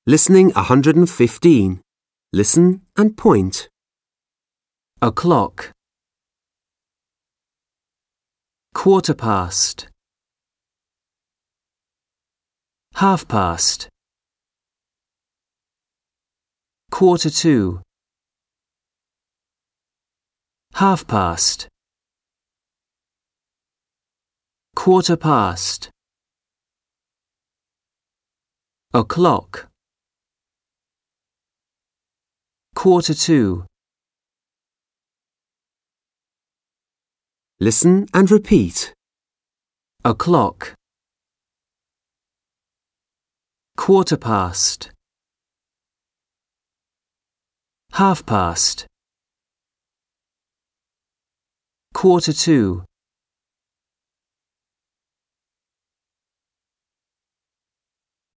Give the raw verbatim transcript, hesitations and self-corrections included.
Listening one hundred fifteen. Listen and point. O'clock. Quarter past. Half past. Quarter to. Half past. Quarter past. O'clock. Quarter to. Listen and repeat. O'clock. Quarter past. Half past. Quarter to.